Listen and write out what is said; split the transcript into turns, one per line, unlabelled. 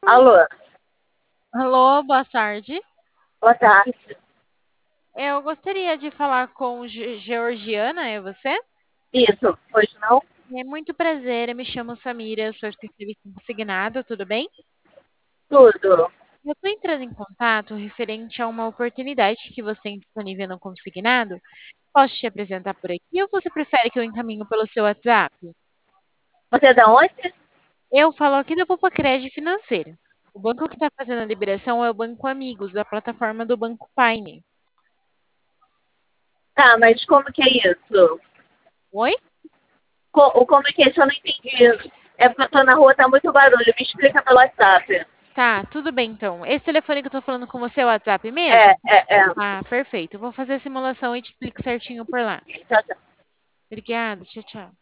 Alô,
Alô, boa tarde.
boa tarde.
Eu gostaria de falar com Georgiana, é você?
Isso, pois não?
É muito prazer, eu me chamo Samira, eu sou especialista em consignado, tudo bem?
Tudo.
Eu estou entrando em contato referente a uma oportunidade que você tem disponível no consignado. Posso te apresentar por aqui ou você prefere que eu encaminhe pelo seu WhatsApp?
Você é da onde?
Eu falo aqui da Popacred Financeira. O banco que está fazendo a liberação é o Banco Amigos, da plataforma do Banco Paine.
Tá, mas como que é isso?
Oi?
Como é que é isso? Eu não entendi. É porque eu tô na rua, tá muito barulho. Me explica pelo WhatsApp.
Tá, tudo bem então. Esse telefone que eu tô falando com você é o WhatsApp
É,
mesmo?
é.
Ah, perfeito. Eu vou fazer a simulação e te explico certinho por lá.
Tchau, tchau.
Obrigada, tchau, tchau.